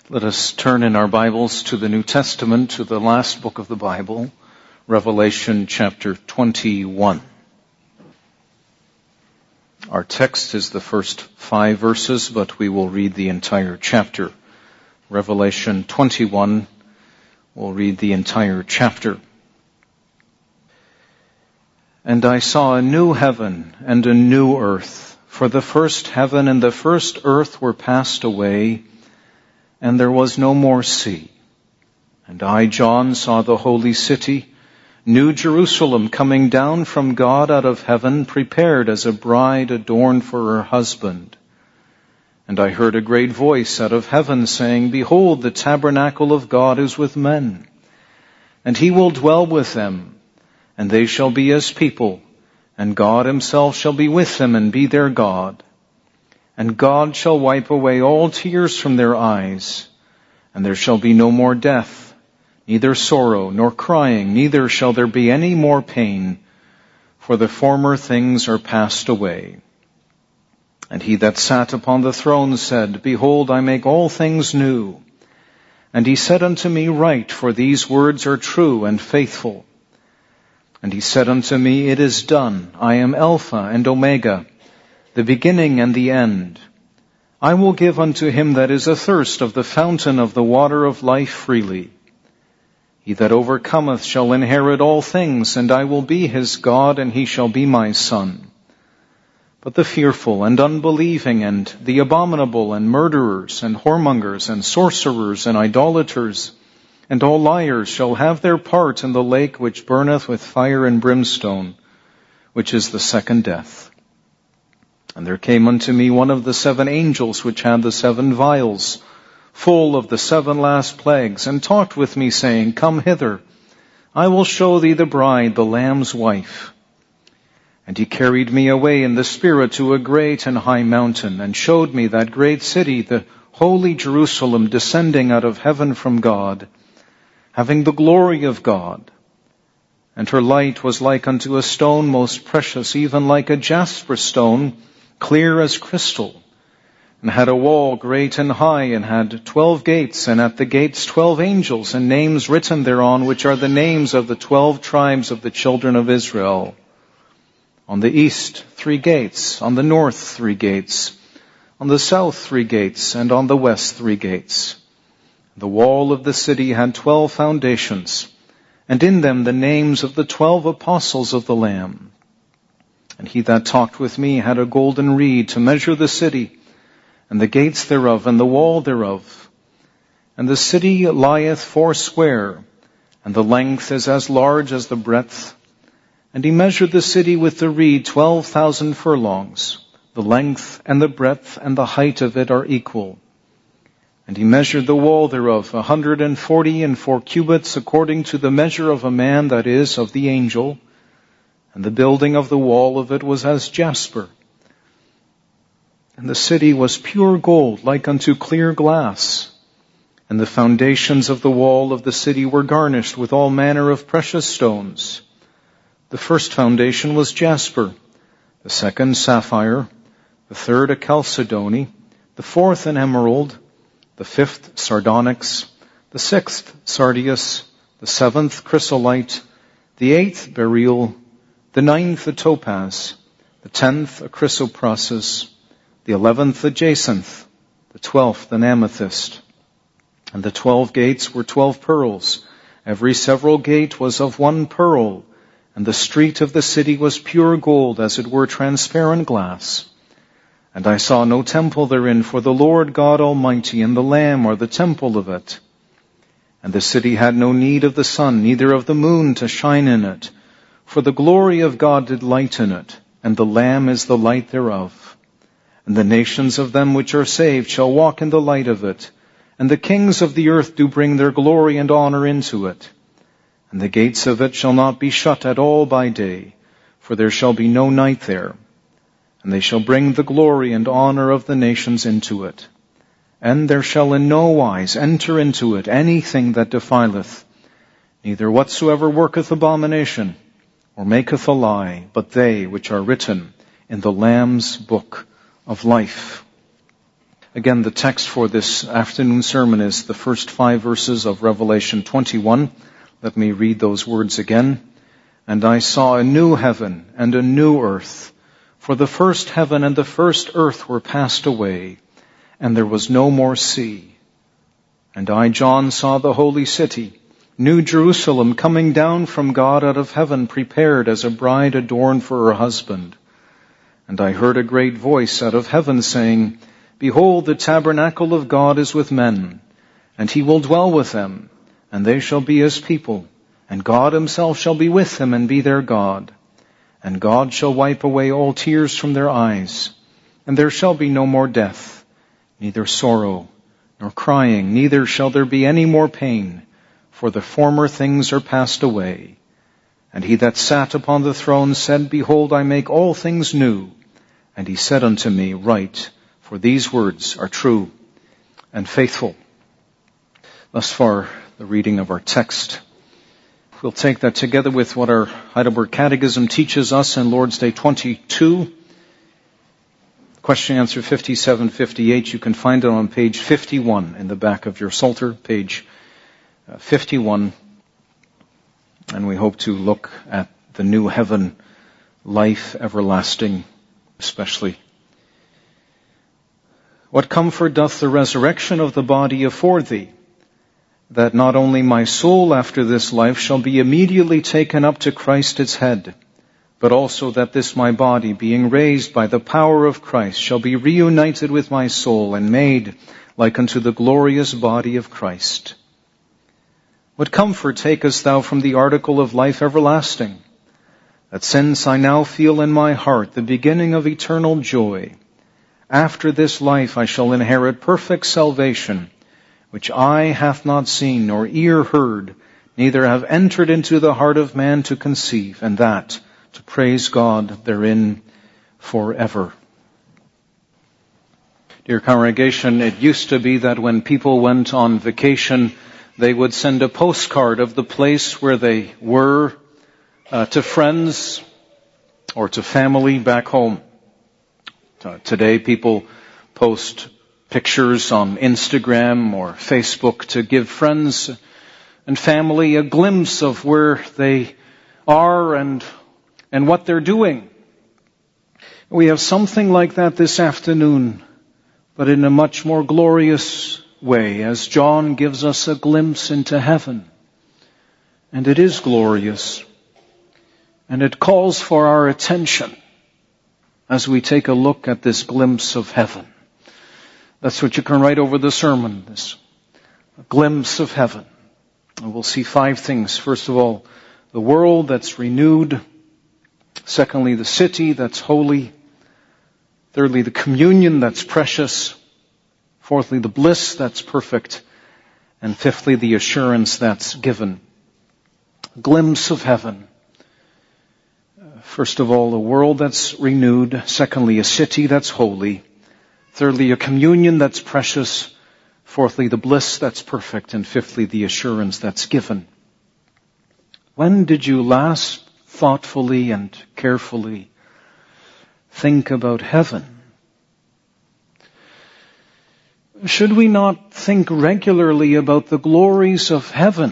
Let us turn in our Bibles to the New Testament, to the last book of the Bible, Revelation chapter 21. Our text is the first 5 verses, but we will read the entire chapter. Revelation 21, we'll read the entire chapter. And I saw a new heaven and a new earth, for the first heaven and the first earth were passed away, and there was no more sea. And I, John, saw the holy city, New Jerusalem, coming down from God out of heaven, prepared as a bride adorned for her husband. And I heard a great voice out of heaven saying, Behold, the tabernacle of God is with men, and he will dwell with them, and they shall be his people, and God himself shall be with them and be their God. And God shall wipe away all tears from their eyes, and there shall be no more death, neither sorrow nor crying, neither shall there be any more pain, for the former things are passed away. And he that sat upon the throne said, Behold, I make all things new. And he said unto me, Write, for these words are true and faithful. And he said unto me, It is done. I am Alpha and Omega, the beginning and the end. I will give unto him that is athirst of the fountain of the water of life freely. He that overcometh shall inherit all things, and I will be his God, and he shall be my son. But the fearful and unbelieving and the abominable and murderers and whoremongers and sorcerers and idolaters and all liars shall have their part in the lake which burneth with fire and brimstone, which is the second death. And there came unto me one of the 7 angels which had the 7 vials, full of the 7 last plagues, and talked with me, saying, Come hither, I will show thee the bride, the Lamb's wife. And he carried me away in the Spirit to a great and high mountain, and showed me that great city, the holy Jerusalem, descending out of heaven from God, having the glory of God. And her light was like unto a stone most precious, even like a jasper stone, clear as crystal, and had a wall great and high, and had 12 gates, and at the gates 12 angels, and names written thereon, which are the names of the 12 tribes of the children of Israel. On the east 3 gates, on the north 3 gates, on the south 3 gates, and on the west 3 gates. The wall of the city had 12 foundations, and in them the names of the 12 apostles of the Lamb. And he that talked with me had a golden reed to measure the city, and the gates thereof, and the wall thereof. And the city lieth foursquare, and the length is as large as the breadth. And he measured the city with the reed 12,000 furlongs. The length and the breadth and the height of it are equal. And he measured the wall thereof 144 cubits, according to the measure of a man, that is, of the angel. And the building of the wall of it was as jasper. And the city was pure gold, like unto clear glass. And the foundations of the wall of the city were garnished with all manner of precious stones. The first foundation was jasper, the second sapphire, the third a chalcedony, the fourth an emerald, the fifth sardonyx, the sixth sardius, the seventh chrysolite, the eighth beryl, the 9th a topaz, the 10th a chrysoprasus, the 11th a jacinth, the 12th an amethyst. And the 12 gates were 12 pearls. Every several gate was of 1 pearl, and the street of the city was pure gold, as it were transparent glass. And I saw no temple therein, for the Lord God Almighty and the Lamb are the temple of it. And the city had no need of the sun, neither of the moon to shine in it, for the glory of God did lighten it, and the Lamb is the light thereof. And the nations of them which are saved shall walk in the light of it, and the kings of the earth do bring their glory and honor into it. And the gates of it shall not be shut at all by day, for there shall be no night there. And they shall bring the glory and honor of the nations into it. And there shall in no wise enter into it anything that defileth, neither whatsoever worketh abomination, or maketh a lie, but they which are written in the Lamb's book of life. Again, the text for this afternoon sermon is the first 5 verses of Revelation 21. Let me read those words again. And I saw a new heaven and a new earth, for the first heaven and the first earth were passed away, and there was no more sea. And I, John, saw the holy city, New Jerusalem, coming down from God out of heaven, prepared as a bride adorned for her husband. And I heard a great voice out of heaven saying, Behold, the tabernacle of God is with men, and he will dwell with them, and they shall be his people, and God himself shall be with them and be their God. And God shall wipe away all tears from their eyes, and there shall be no more death, neither sorrow, nor crying, neither shall there be any more pain, for the former things are passed away. And he that sat upon the throne said, Behold, I make all things new. And he said unto me, Write, for these words are true and faithful. Thus far, the reading of our text. We'll take that together with what our Heidelberg Catechism teaches us in Lord's Day 22. Question answer 5758. You can find it on page 51 in the back of your Psalter, page 51. And we hope to look at the new heaven, life everlasting, especially. What comfort doth the resurrection of the body afford thee? That not only my soul after this life shall be immediately taken up to Christ its head, but also that this my body, being raised by the power of Christ, shall be reunited with my soul and made like unto the glorious body of Christ. What comfort takest thou from the article of life everlasting? That since I now feel in my heart the beginning of eternal joy, after this life I shall inherit perfect salvation, which eye hath not seen, nor ear heard, neither have entered into the heart of man to conceive, and that to praise God therein forever. Dear congregation, it used to be that when people went on vacation, they would send a postcard of the place where they were to friends or to family back home. Today, people post pictures on Instagram or Facebook to give friends and family a glimpse of where they are and what they're doing. We have something like that this afternoon, but in a much more glorious way, as John gives us a glimpse into heaven. And it is glorious. And it calls for our attention as we take a look at this glimpse of heaven. That's what you can write over the sermon, this glimpse of heaven. And we'll see 5 things. First of all, the world that's renewed. Secondly, the city that's holy. Thirdly, the communion that's precious. Fourthly, the bliss that's perfect. And fifthly, the assurance that's given. A glimpse of heaven. First of all, a world that's renewed. Secondly, a city that's holy. Thirdly, a communion that's precious. Fourthly, the bliss that's perfect. And fifthly, the assurance that's given. When did you last thoughtfully and carefully think about heaven? Should we not think regularly about the glories of heaven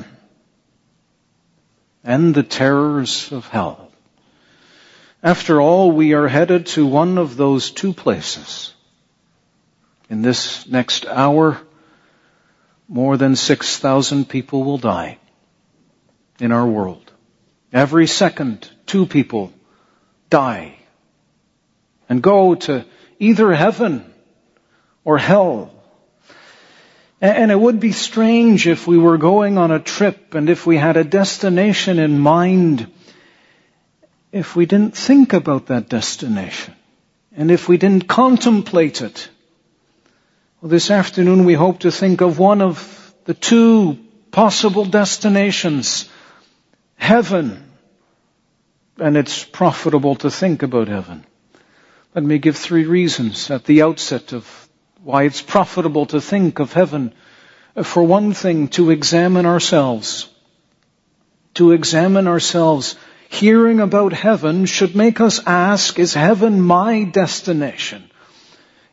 and the terrors of hell? After all, we are headed to one of those 2 places. In this next hour, more than 6,000 people will die in our world. Every second, 2 people die and go to either heaven or hell. And it would be strange if we were going on a trip and if we had a destination in mind, if we didn't think about that destination and if we didn't contemplate it. Well, this afternoon we hope to think of one of the 2 possible destinations, heaven. And it's profitable to think about heaven. Let me give 3 reasons at the outset of why it's profitable to think of heaven. For one thing, to examine ourselves. To examine ourselves. Hearing about heaven should make us ask, is heaven my destination?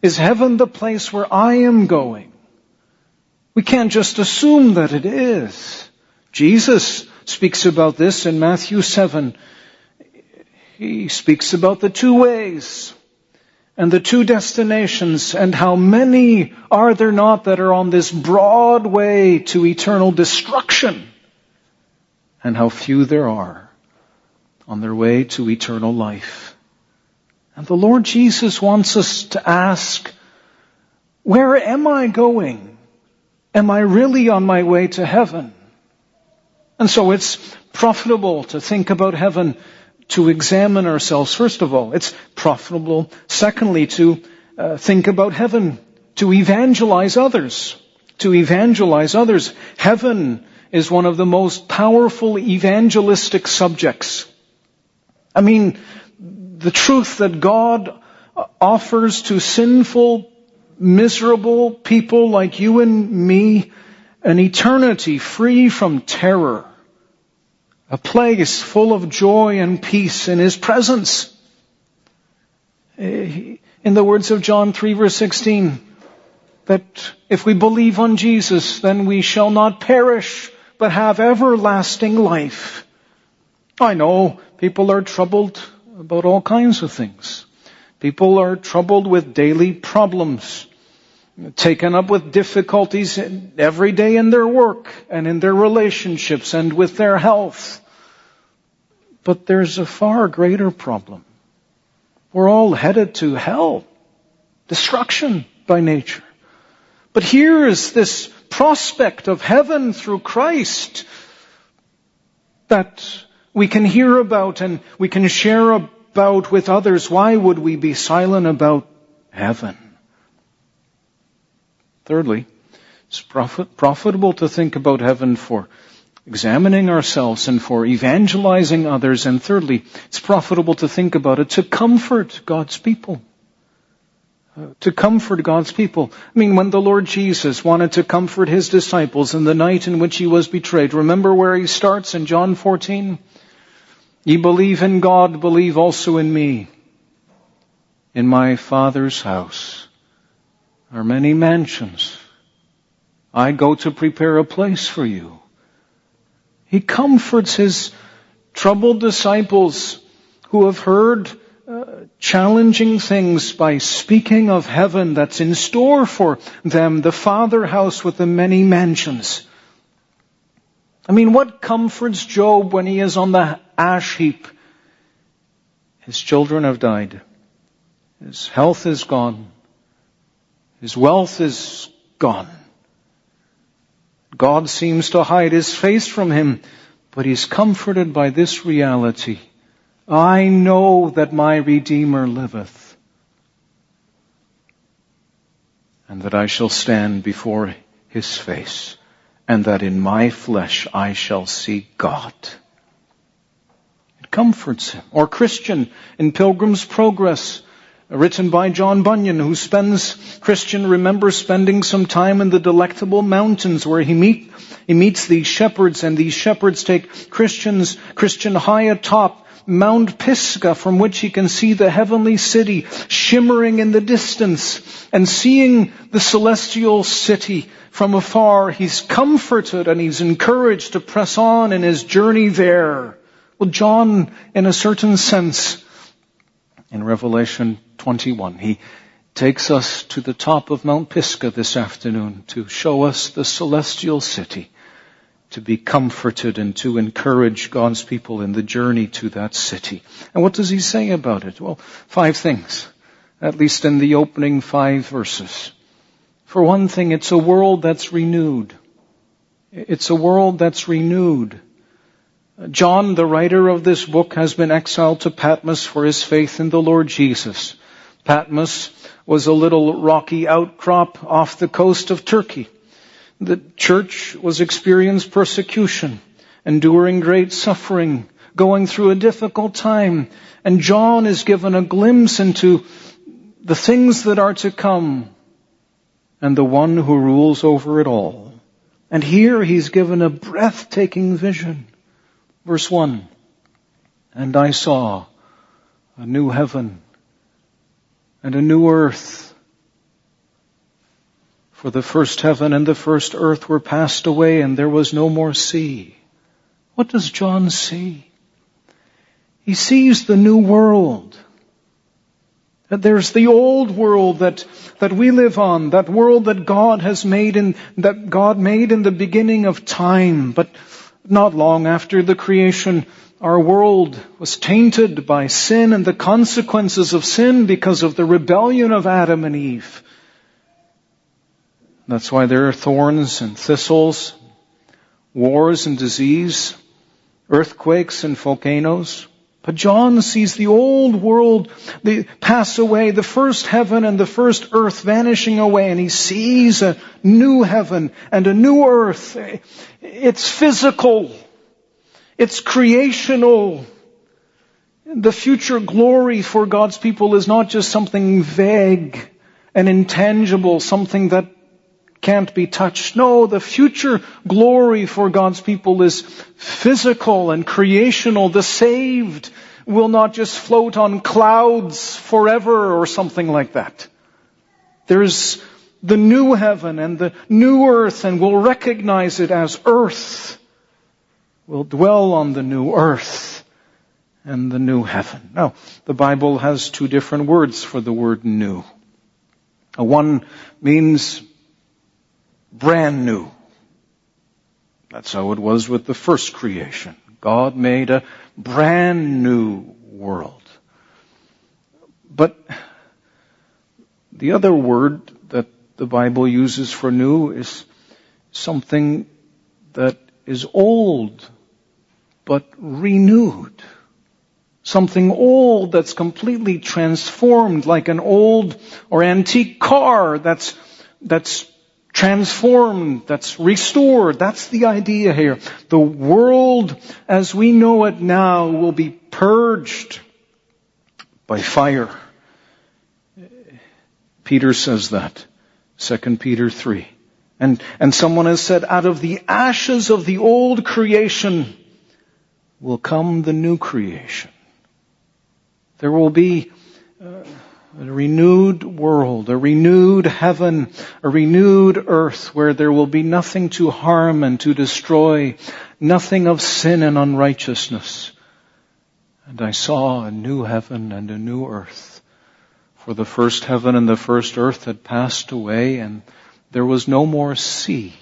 Is heaven the place where I am going? We can't just assume that it is. Jesus speaks about this in Matthew 7. He speaks about the two ways and the two destinations, and how many are there not that are on this broad way to eternal destruction, and how few there are on their way to eternal life. And the Lord Jesus wants us to ask, where am I going? Am I really on my way to heaven? And so it's profitable to think about heaven, to examine ourselves. First of all, it's profitable, secondly, to think about heaven, to evangelize others. To evangelize others. Heaven is one of the most powerful evangelistic subjects. I mean, the truth that God offers to sinful, miserable people like you and me, an eternity free from terror, a place full of joy and peace in His presence. In the words of John 3 verse 16, that if we believe on Jesus, then we shall not perish, but have everlasting life. I know people are troubled about all kinds of things. People are troubled with daily problems, taken up with difficulties every day in their work and in their relationships and with their health. But there's a far greater problem. We're all headed to hell, destruction by nature. But here is this prospect of heaven through Christ that we can hear about and we can share about with others. Why would we be silent about heaven? Thirdly, it's profitable to think about heaven for examining ourselves and for evangelizing others. And thirdly, it's profitable to think about it to comfort God's people. To comfort God's people. I mean, when the Lord Jesus wanted to comfort His disciples in the night in which He was betrayed, remember where He starts in John 14? Ye believe in God, believe also in me. In my Father's house are many mansions. I go to prepare a place for you. He comforts His troubled disciples who have heard challenging things by speaking of heaven that's in store for them, the Father house with the many mansions. I mean, what comforts Job when he is on the ash heap? His children have died. His health is gone. His wealth is gone. God seems to hide His face from him, but he's comforted by this reality. I know that my Redeemer liveth, and that I shall stand before His face, and that in my flesh I shall see God. It comforts him. Or Christian in Pilgrim's Progress, written by John Bunyan, who remembers spending some time in the Delectable Mountains where he meets these shepherds, and these shepherds take Christian high atop Mount Pisgah, from which he can see the heavenly city shimmering in the distance, and seeing the celestial city from afar, he's comforted and he's encouraged to press on in his journey there. Well, John, in a certain sense, in Revelation 21, he takes us to the top of Mount Pisgah this afternoon to show us the celestial city, to be comforted and to encourage God's people in the journey to that city. And what does he say about it? Well, 5 things, at least in the opening 5 verses. For one thing, it's a world that's renewed. It's a world that's renewed. John, the writer of this book, has been exiled to Patmos for his faith in the Lord Jesus. Patmos was a little rocky outcrop off the coast of Turkey. The church was experiencing persecution, enduring great suffering, going through a difficult time. And John is given a glimpse into the things that are to come and the one who rules over it all. And here he's given a breathtaking vision. Verse 1, and I saw a new heaven and a new earth. For the first heaven and the first earth were passed away, and there was no more sea. What does John see? He sees the new world. That there's the old world that we live on, that world that God has made that God made in the beginning of time. But not long after the creation, our world was tainted by sin and the consequences of sin because of the rebellion of Adam and Eve. That's why there are thorns and thistles, wars and disease, earthquakes and volcanoes. But John sees the old world pass away, the first heaven and the first earth vanishing away, and he sees a new heaven and a new earth. It's physical. It's creational. The future glory for God's people is not just something vague and intangible, something that can't be touched. No, the future glory for God's people is physical and creational. The saved will not just float on clouds forever or something like that. There's the new heaven and the new earth, and we'll recognize it as earth. We'll dwell on the new earth and the new heaven. Now, the Bible has two different words for the word new. One means brand new. That's how it was with the first creation. God made a brand new world. But the other word that the Bible uses for new is something that is old but renewed. Something old that's completely transformed, like an old or antique car that's transformed, that's restored. That's the idea here. The world as we know it now will be purged by fire. Peter says that. 2 Peter 3. And someone has said, out of the ashes of the old creation will come the new creation. There will be a renewed world, a renewed heaven, a renewed earth where there will be nothing to harm and to destroy, nothing of sin and unrighteousness. And I saw a new heaven and a new earth. For the first heaven and the first earth had passed away, and there was no more sea.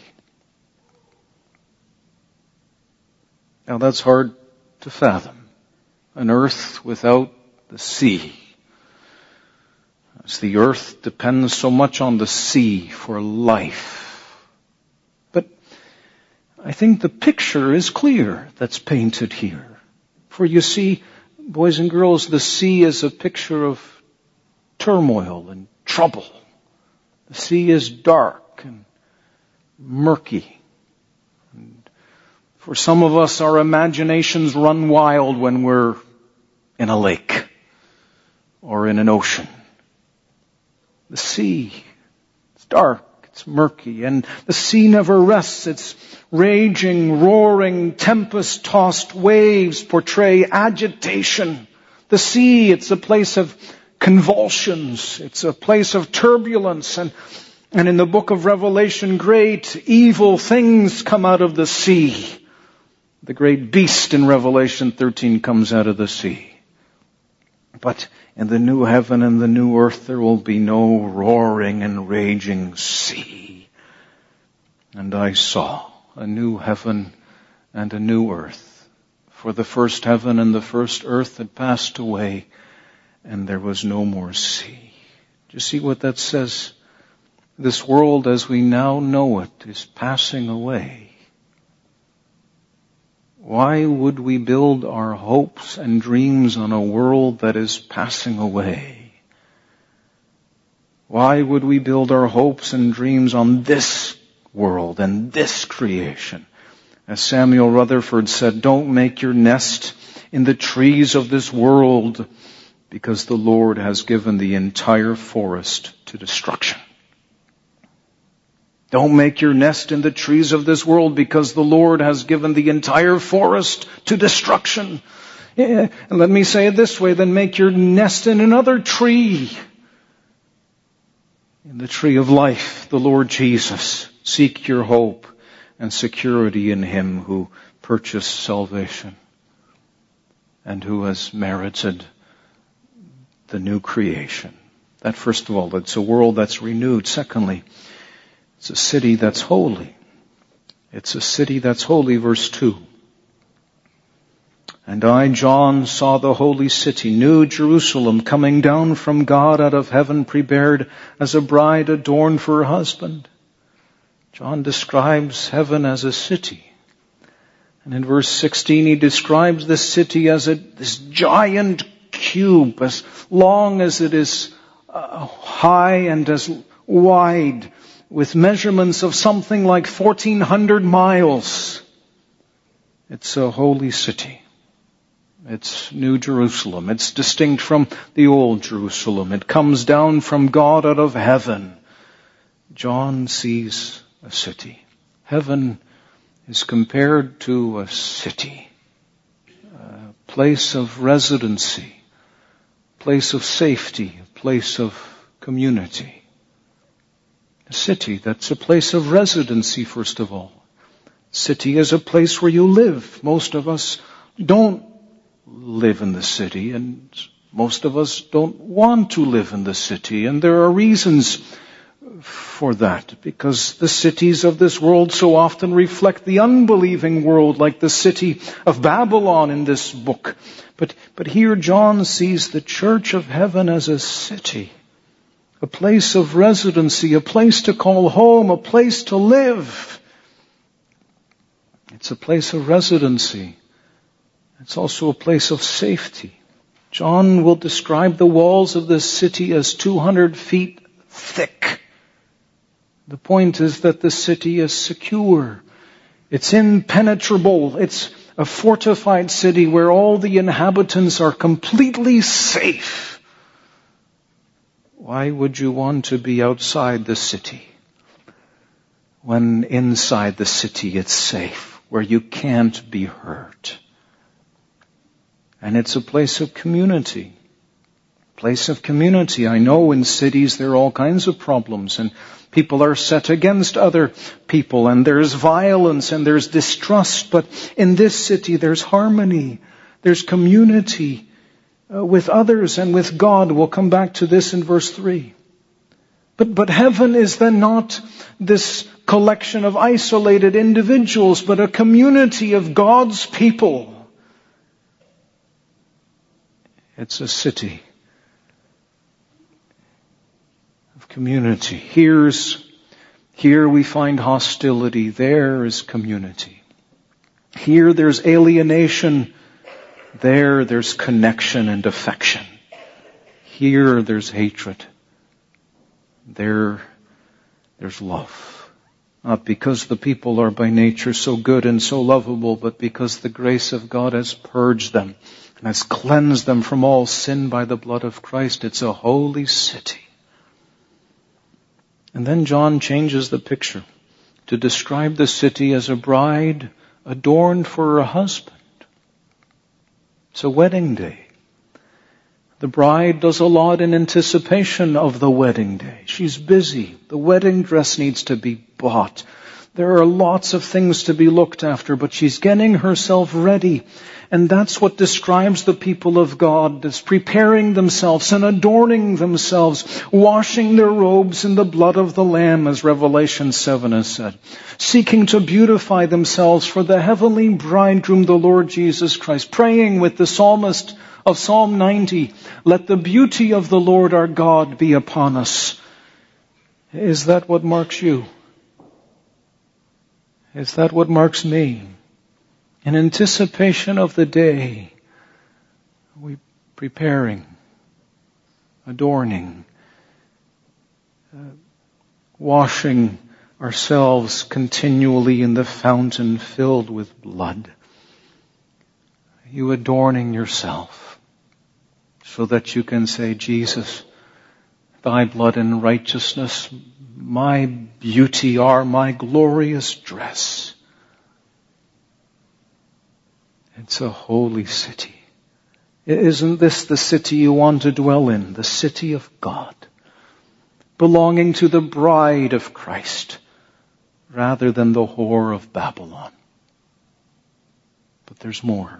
Now that's hard to fathom. An earth without the sea. As the earth depends so much on the sea for life. But I think the picture is clear that's painted here. For you see, boys and girls, the sea is a picture of turmoil and trouble. The sea is dark and murky. And for some of us, our imaginations run wild when we're in a lake or in an ocean. The sea, it's dark, it's murky, and the sea never rests. Its raging, roaring, tempest-tossed waves portray agitation. The sea, it's a place of convulsions. It's a place of turbulence. And in the book of Revelation, great evil things come out of the sea. The great beast in Revelation 13 comes out of the sea. But in the new heaven and the new earth, there will be no roaring and raging sea. And I saw a new heaven and a new earth. For the first heaven and the first earth had passed away, and there was no more sea. Do you see what that says? This world as we now know it is passing away. Why would we build our hopes and dreams on a world that is passing away? Why would we build our hopes and dreams on this world and this creation? As Samuel Rutherford said, don't make your nest in the trees of this world, because the Lord has given the entire forest to destruction. Don't make your nest in the trees of this world, because the Lord has given the entire forest to destruction. And let me say it this way, then make your nest in another tree. In the tree of life, the Lord Jesus. Seek your hope and security in Him who purchased salvation and who has merited the new creation. That, first of all, it's a world that's renewed. Secondly, it's a city that's holy. It's a city that's holy, verse 2. And I, John, saw the holy city, New Jerusalem, coming down from God out of heaven, prepared as a bride adorned for her husband. John describes heaven as a city. And in verse 16, he describes this city as this giant cube, as long as it is high and as wide, with measurements of something like 1,400 miles. It's a holy city. It's New Jerusalem. It's distinct from the old Jerusalem. It comes down from God out of heaven. John sees a city. Heaven is compared to a city, a place of residency, place of safety, a place of community. A city that's a place of residency, first of all. City is a place where you live. Most of us don't live in the city, and most of us don't want to live in the city, and there are reasons for that, because the cities of this world so often reflect the unbelieving world, like the city of Babylon in this book. But here John sees the church of heaven as a city, a place of residency, a place to call home, a place to live. It's a place of residency. It's also a place of safety. John will describe the walls of this city as 200 feet thick. The point is that the city is secure. It's impenetrable. It's a fortified city where all the inhabitants are completely safe. Why would you want to be outside the city when inside the city it's safe, where you can't be hurt? And it's a place of community. Place of community. I know in cities there are all kinds of problems, and people are set against other people, and there's violence and there's distrust. But in this city there's harmony. There's community with others and with God. We'll come back to this in verse 3. But heaven is then not this collection of isolated individuals, but a community of God's people. It's a city of community. Here we find hostility. There is community. Here there's alienation. There there's connection and affection. Here there's hatred. There's love. Not because the people are by nature so good and so lovable, but because the grace of God has purged them and has cleansed them from all sin by the blood of Christ. It's a holy city. And then John changes the picture to describe the city as a bride adorned for her husband. It's a wedding day. The bride does a lot in anticipation of the wedding day. She's busy. The wedding dress needs to be bought. There are lots of things to be looked after, but she's getting herself ready. And that's what describes the people of God, as preparing themselves and adorning themselves, washing their robes in the blood of the Lamb, as Revelation 7 has said, seeking to beautify themselves for the heavenly bridegroom, the Lord Jesus Christ, praying with the psalmist of Psalm 90, let the beauty of the Lord our God be upon us. Is that what marks you? Is that what marks me? In anticipation of the day, we preparing, adorning, washing ourselves continually in the fountain filled with blood. You adorning yourself so that you can say, Jesus, thy blood and righteousness, my beauty are my glorious dress. It's a holy city. Isn't this the city you want to dwell in? The city of God. belonging to the bride of Christ, rather than the whore of Babylon. But there's more.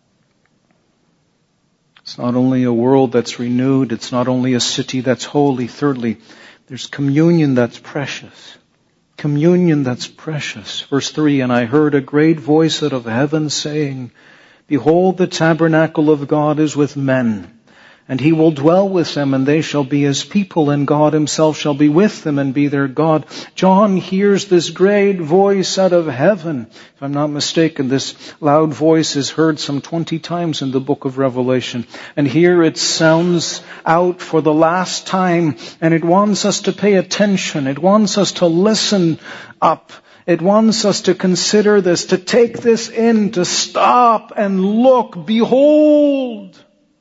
It's not only a world that's renewed, it's not only a city that's holy. Thirdly, there's communion that's precious. Communion that's precious. Verse 3, and I heard a great voice out of heaven saying, behold, the tabernacle of God is with men, and he will dwell with them, and they shall be his people, and God himself shall be with them and be their God. John hears this great voice out of heaven. If I'm not mistaken, this loud voice is heard some 20 times in the book of Revelation. And here it sounds out for the last time, and it wants us to pay attention. It wants us to listen up. It wants us to consider this, to take this in, to stop and look. Behold!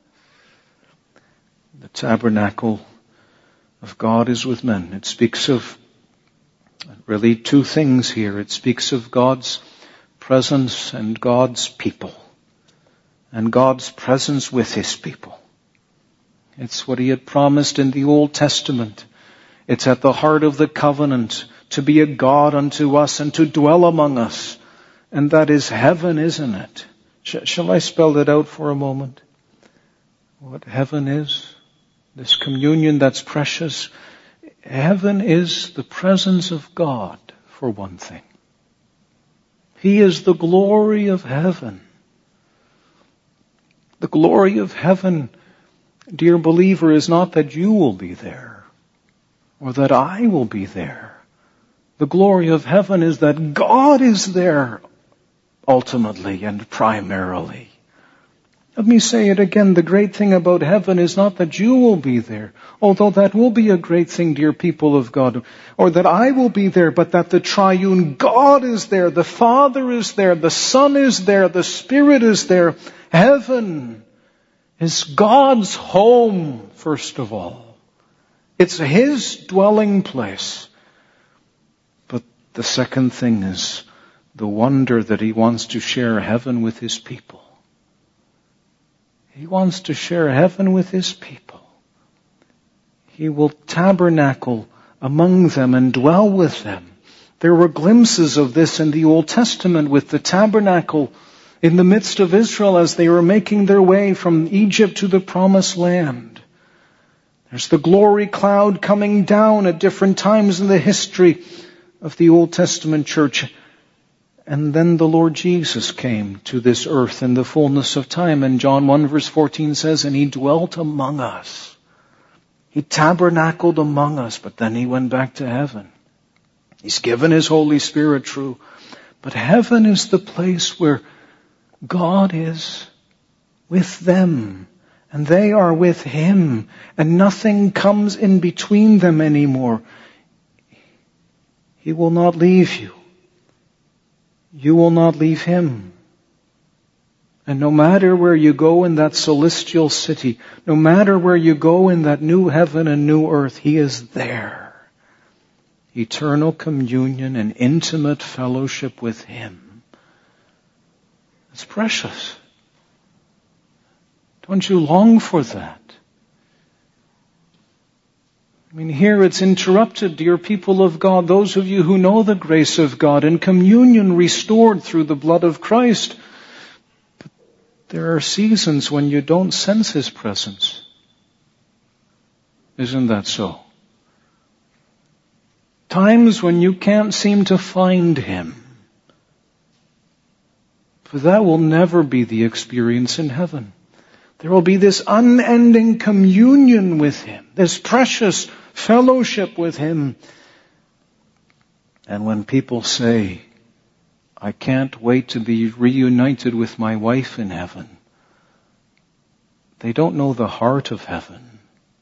The tabernacle of God is with men. It speaks of really two things here. It speaks of God's presence and God's people, and God's presence with his people. It's what he had promised in the Old Testament. It's at the heart of the covenant to be a God unto us and to dwell among us. And that is heaven, isn't it? Shall I spell it out for a moment? What heaven is? This communion that's precious. Heaven is the presence of God, for one thing. He is the glory of heaven. The glory of heaven, dear believer, is not that you will be there or that I will be there. The glory of heaven is that God is there ultimately and primarily. Let me say it again. The great thing about heaven is not that you will be there, although that will be a great thing, dear people of God, or that I will be there, but that the triune God is there, the Father is there, the Son is there, the Spirit is there. Heaven is God's home, first of all. It's his dwelling place. But the second thing is the wonder that he wants to share heaven with his people. He wants to share heaven with his people. He will tabernacle among them and dwell with them. There were glimpses of this in the Old Testament with the tabernacle in the midst of Israel as they were making their way from Egypt to the Promised Land. There's the glory cloud coming down at different times in the history of the Old Testament church. And then the Lord Jesus came to this earth in the fullness of time. And John 1 verse 14 says, and he dwelt among us. He tabernacled among us, but then he went back to heaven. He's given his Holy Spirit, true. But heaven is the place where God is with them. And they are with him. And nothing comes in between them anymore. He will not leave you. You will not leave him. And no matter where you go in that celestial city, no matter where you go in that new heaven and new earth, he is there. Eternal communion and intimate fellowship with him. It's precious. Don't you long for that? I mean, here it's interrupted, dear people of God, those of you who know the grace of God and communion restored through the blood of Christ. But there are seasons when you don't sense his presence. Isn't that so? Times when you can't seem to find him. But that will never be the experience in heaven. There will be this unending communion with him, this precious fellowship with him. And when people say, I can't wait to be reunited with my wife in heaven, they don't know the heart of heaven.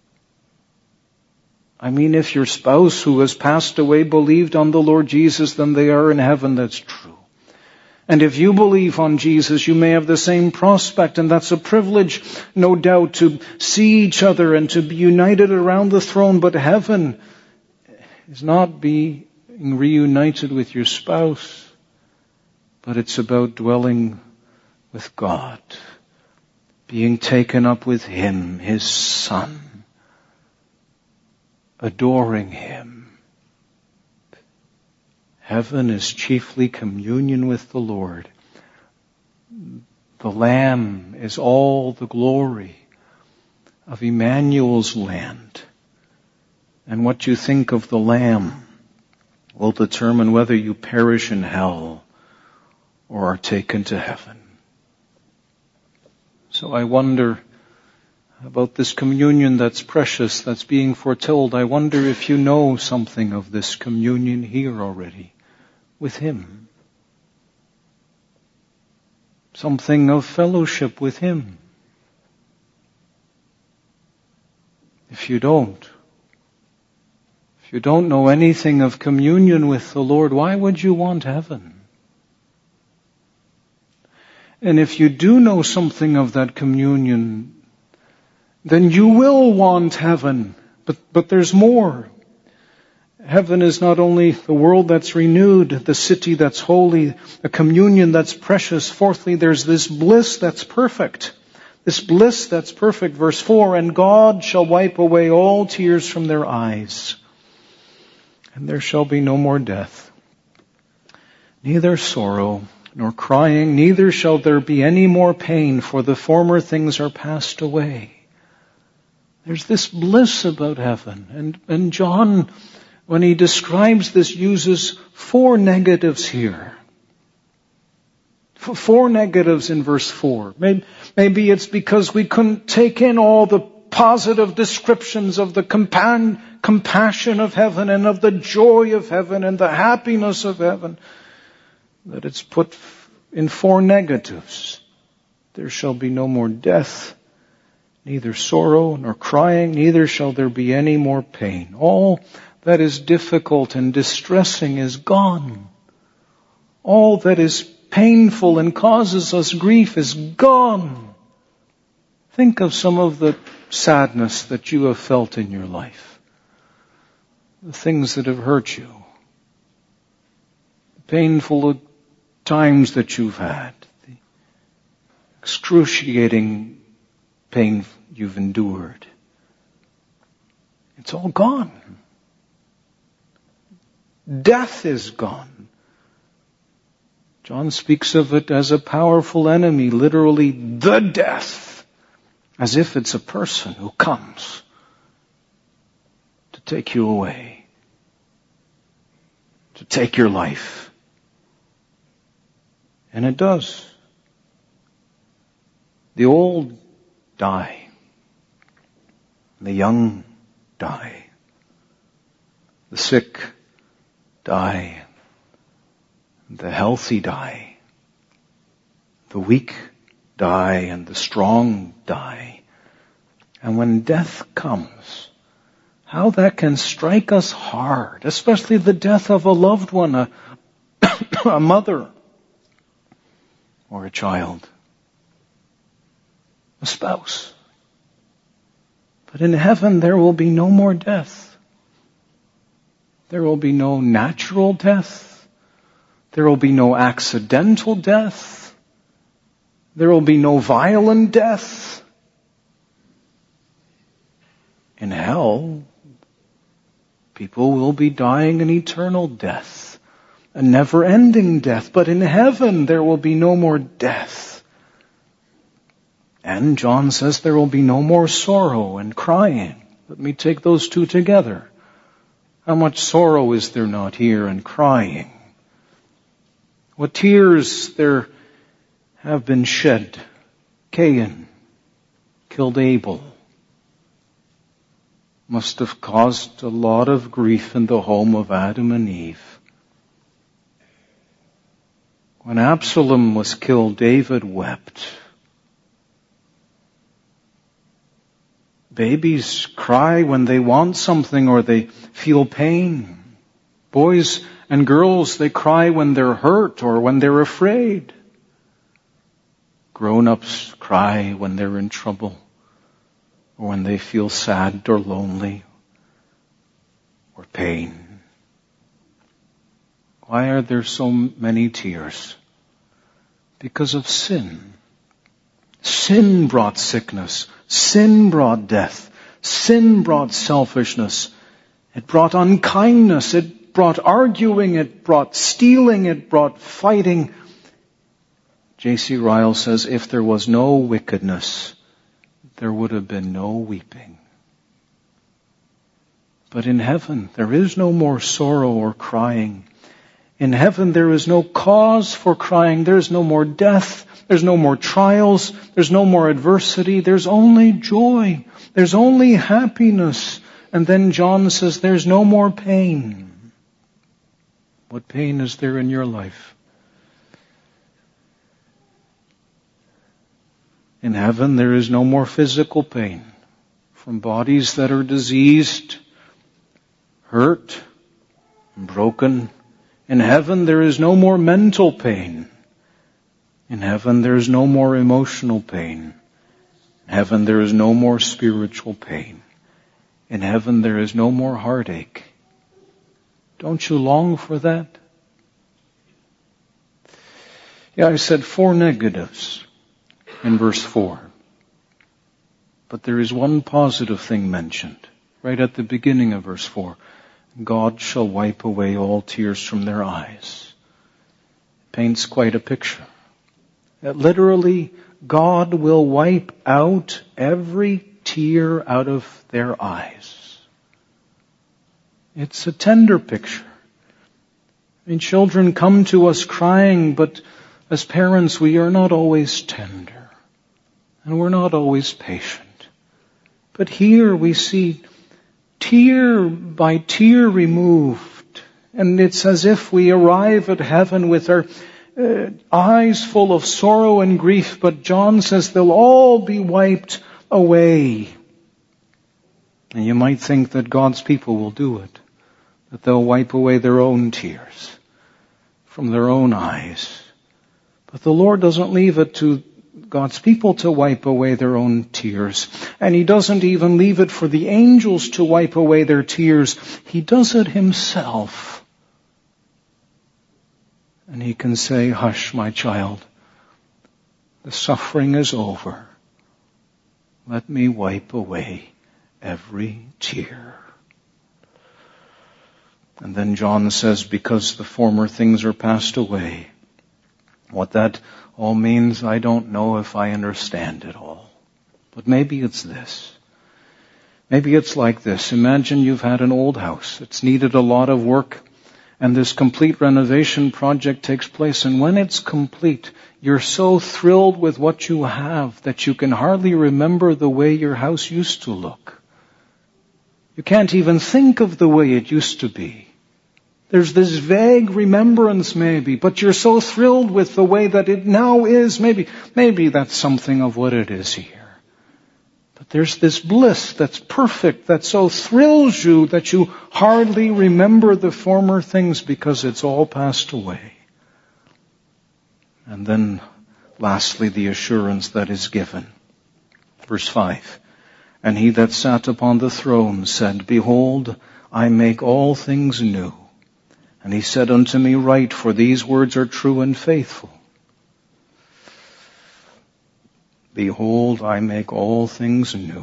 I mean, if your spouse who has passed away believed on the Lord Jesus, then they are in heaven, that's true. And if you believe on Jesus, you may have the same prospect, and that's a privilege, no doubt, to see each other and to be united around the throne. But heaven is not being reunited with your spouse, but it's about dwelling with God, being taken up with him, his Son. adoring Him. Heaven is chiefly communion with the Lord. The Lamb is all the glory of Emmanuel's land. And what you think of the Lamb will determine whether you perish in hell or are taken to heaven. So I wonder about this communion that's precious, that's being foretold. I wonder if you know something of this communion here already with Him. Something of fellowship with Him. If you don't know anything of communion with the Lord, why would you want heaven? And if you do know something of that communion, then you will want heaven. But there's more. Heaven is not only the world that's renewed, the city that's holy, a communion that's precious. Fourthly, there's this bliss that's perfect. This bliss that's perfect. Verse 4, and God shall wipe away all tears from their eyes, and there shall be no more death, neither sorrow nor crying, neither shall there be any more pain, for the former things are passed away. There's this bliss about heaven. And John, when he describes this, uses 4 negatives here. 4 negatives in verse 4. Maybe it's because we couldn't take in all the positive descriptions of the compassion of heaven and of the joy of heaven and the happiness of heaven, that it's put in 4 negatives. There shall be no more death, neither sorrow nor crying, neither shall there be any more pain. All that is difficult and distressing is gone. All that is painful and causes us grief is gone. Think of some of the sadness that you have felt in your life. The things that have hurt you. The painful times that you've had. The excruciating pain you've endured. It's all gone. Death is gone. John speaks of it as a powerful enemy, literally the death, as if it's a person who comes to take you away, to take your life. And it does. The old die. The young die. The sick die. The healthy die. The weak die and the strong die. And when death comes, how that can strike us hard, especially the death of a loved one, a mother, or a child, a spouse. But in heaven there will be no more death. There will be no natural death. There will be no accidental death. There will be no violent death. In hell, people will be dying an eternal death. A never-ending death. But in heaven there will be no more death. And John says there will be no more sorrow and crying. Let me take those 2 together. How much sorrow is there not here and crying? What tears there have been shed. Cain killed Abel. Must have caused a lot of grief in the home of Adam and Eve. When Absalom was killed, David wept. Babies cry when they want something or they feel pain. Boys and girls, they cry when they're hurt or when they're afraid. Grown-ups cry when they're in trouble or when they feel sad or lonely or pain. Why are there so many tears? Because of sin. Sin brought sickness. Sin brought death. Sin brought selfishness. It brought unkindness. It brought arguing. It brought stealing. It brought fighting. J.C. Ryle says, if there was no wickedness, there would have been no weeping. But in heaven, there is no more sorrow or crying. In heaven, there is no cause for crying. There's no more death. There's no more trials. There's no more adversity. There's only joy. There's only happiness. And then John says, there's no more pain. What pain is there in your life? In heaven, there is no more physical pain from bodies that are diseased, hurt, broken. In heaven, there is no more mental pain. In heaven, there is no more emotional pain. In heaven, there is no more spiritual pain. In heaven, there is no more heartache. Don't you long for that? Yeah, I said 4 negatives in verse 4. But there is one positive thing mentioned right at the beginning of verse 4. God shall wipe away all tears from their eyes. It paints quite a picture. That literally, God will wipe out every tear out of their eyes. It's a tender picture. I mean, children come to us crying, but as parents, we are not always tender. And we're not always patient. But here we see tear by tear removed. And it's as if we arrive at heaven with our eyes full of sorrow and grief. But John says they'll all be wiped away. And you might think that God's people will do it. That they'll wipe away their own tears from their own eyes. But the Lord doesn't leave it to God's people to wipe away their own tears. And He doesn't even leave it for the angels to wipe away their tears. He does it Himself. And He can say, hush, my child. The suffering is over. Let me wipe away every tear. And then John says, because the former things are passed away. What that all means, I don't know if I understand it all. But maybe it's this. Maybe it's like this. Imagine you've had an old house. It's needed a lot of work. And this complete renovation project takes place. And when it's complete, you're so thrilled with what you have that you can hardly remember the way your house used to look. You can't even think of the way it used to be. There's this vague remembrance maybe, but you're so thrilled with the way that it now is. Maybe that's something of what it is here. But there's this bliss that's perfect, that so thrills you that you hardly remember the former things because it's all passed away. And then lastly, the assurance that is given. Verse 5. And He that sat upon the throne said, behold, I make all things new. And He said unto me, write, for these words are true and faithful. Behold, I make all things new.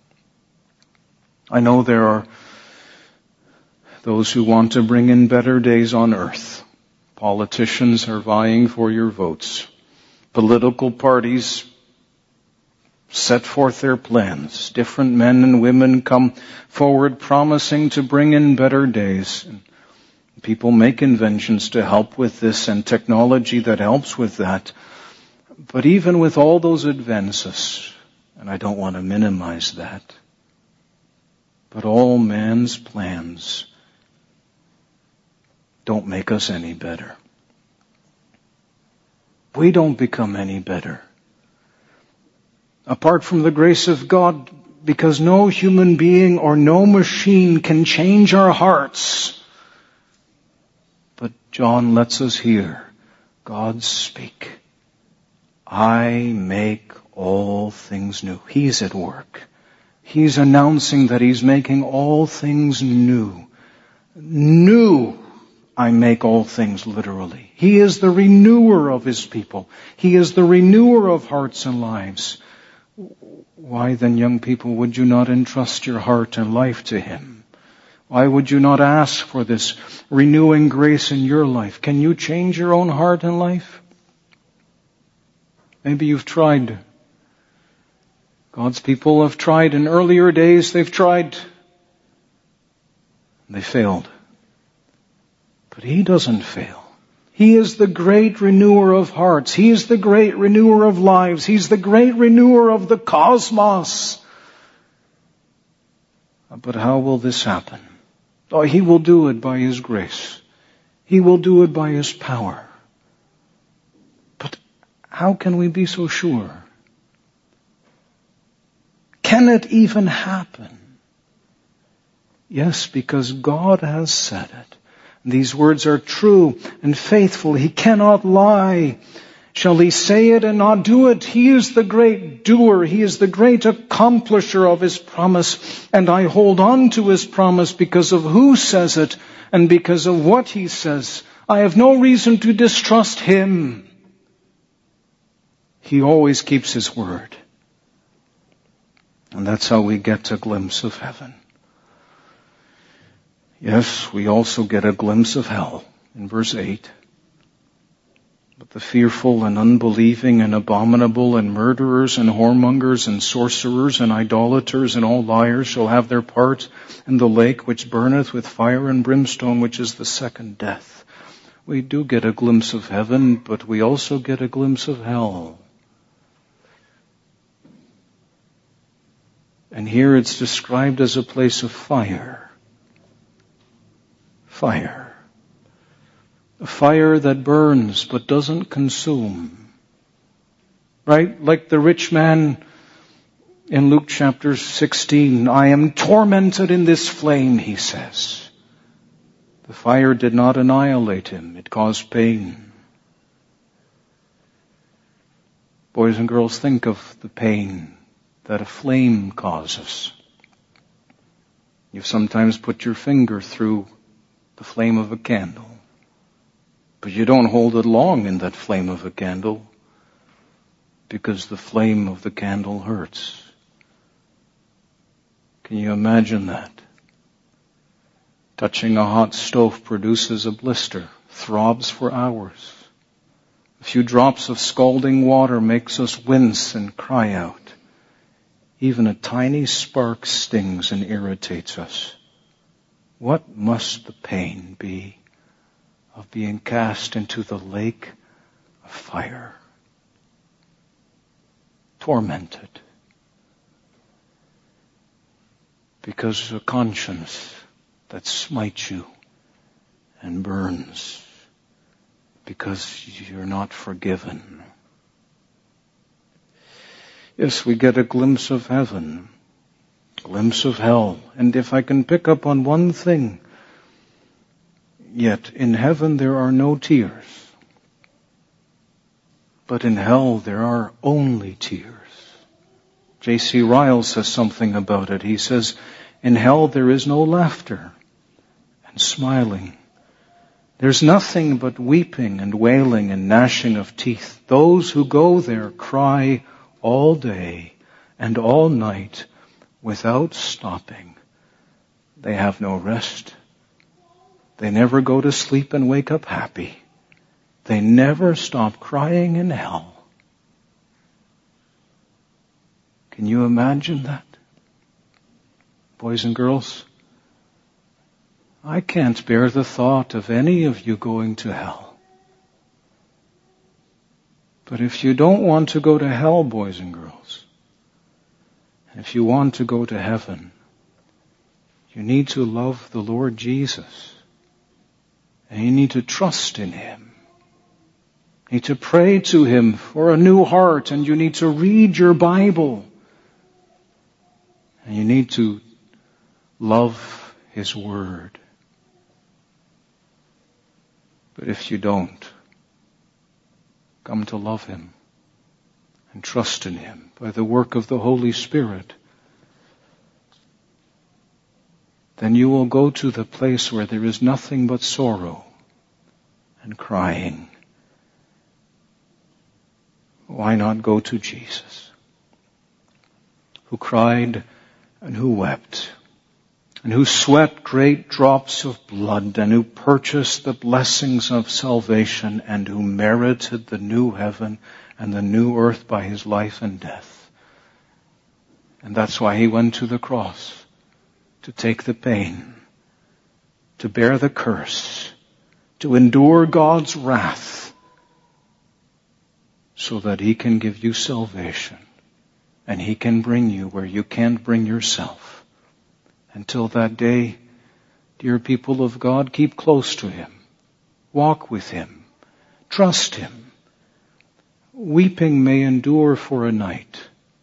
I know there are those who want to bring in better days on earth. Politicians are vying for your votes. Political parties set forth their plans. Different men and women come forward promising to bring in better days. People make inventions to help with this and technology that helps with that. But even with all those advances, and I don't want to minimize that, but all man's plans don't make us any better. We don't become any better. Apart from the grace of God, because no human being or no machine can change our hearts. But John lets us hear God speak. I make all things new. He's at work. He's announcing that He's making all things new. New. I make all things literally. He is the renewer of His people. He is the renewer of hearts and lives. Why then, young people, would you not entrust your heart and life to Him? Why would you not ask for this renewing grace in your life? Can you change your own heart and life? Maybe you've tried. God's people have tried. In earlier days, they've tried. They failed. But He doesn't fail. He is the great renewer of hearts. He is the great renewer of lives. He's the great renewer of the cosmos. But how will this happen? Oh, He will do it by His grace. He will do it by His power. But how can we be so sure? Can it even happen? Yes, because God has said it. These words are true and faithful. He cannot lie. Shall He say it and not do it? He is the great doer. He is the great accomplisher of His promise. And I hold on to His promise because of who says it and because of what He says. I have no reason to distrust Him. He always keeps His word. And that's how we get a glimpse of heaven. Yes, we also get a glimpse of hell in verse 8. But the fearful and unbelieving and abominable and murderers and whoremongers and sorcerers and idolaters and all liars shall have their part in the lake which burneth with fire and brimstone, which is the second death. We do get a glimpse of heaven, but we also get a glimpse of hell. And here it's described as a place of fire. Fire. A fire that burns but doesn't consume. Right? Like the rich man in Luke chapter 16. I am tormented in this flame, he says. The fire did not annihilate him. It caused pain. Boys and girls, think of the pain that a flame causes. You've sometimes put your finger through the flame of a candle. But you don't hold it long in that flame of a candle because the flame of the candle hurts. Can you imagine that? Touching a hot stove produces a blister, throbs for hours. A few drops of scalding water makes us wince and cry out. Even a tiny spark stings and irritates us. What must the pain be of being cast into the lake of fire? Tormented. Because of a conscience that smites you and burns. Because you're not forgiven. Yes, we get a glimpse of heaven. Glimpse of hell. And if I can pick up on one thing, yet in heaven there are no tears. But in hell there are only tears. J.C. Ryle says something about it. He says, in hell there is no laughter and smiling. There's nothing but weeping and wailing and gnashing of teeth. Those who go there cry all day and all night without stopping. They have no rest. They never go to sleep and wake up happy. They never stop crying in hell. Can you imagine that? Boys and girls, I can't bear the thought of any of you going to hell. But if you don't want to go to hell, boys and girls, if you want to go to heaven, you need to love the Lord Jesus. And you need to trust in Him. You need to pray to Him for a new heart, and you need to read your Bible. And you need to love His Word. But if you don't, come to love Him and trust in Him by the work of the Holy Spirit, then you will go to the place where there is nothing but sorrow and crying. Why not go to Jesus, who cried and who wept, and who sweat great drops of blood, and who purchased the blessings of salvation, and who merited the new heaven and the new earth by his life and death. And that's why he went to the cross, to take the pain, to bear the curse, to endure God's wrath, so that he can give you salvation, and he can bring you where you can't bring yourself. Until that day, dear people of God, keep close to him. Walk with him. Trust him. Weeping may endure for a night,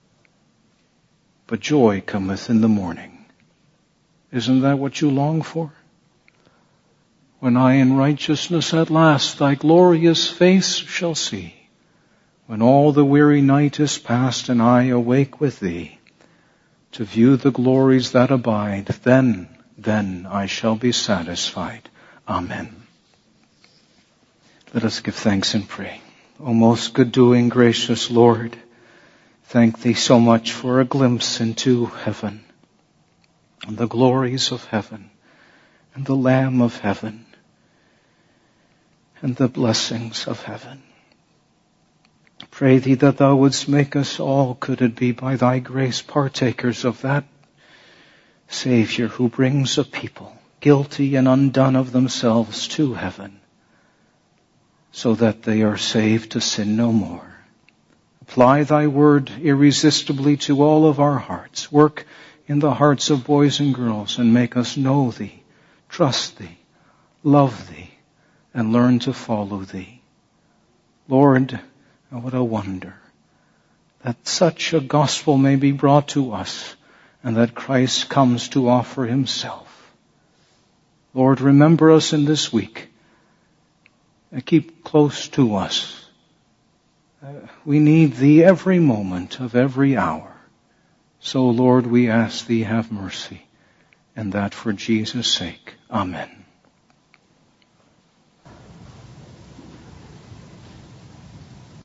but joy cometh in the morning. Isn't that what you long for? When I in righteousness at last thy glorious face shall see, when all the weary night is past and I awake with thee, to view the glories that abide, then I shall be satisfied. Amen. Let us give thanks and pray. O most good-doing, gracious Lord, thank thee so much for a glimpse into heaven, and the glories of heaven, and the Lamb of heaven, and the blessings of heaven. Pray thee that thou wouldst make us all, could it be by thy grace, partakers of that Savior who brings a people, guilty and undone of themselves, to heaven, so that they are saved to sin no more. Apply thy word irresistibly to all of our hearts. Work in the hearts of boys and girls, and make us know thee, trust thee, love thee, and learn to follow thee. Lord, what a wonder that such a gospel may be brought to us, and that Christ comes to offer himself. Lord, remember us in this week, and keep close to us. We need thee every moment of every hour. So, Lord, we ask thee, have mercy, and that for Jesus' sake. Amen.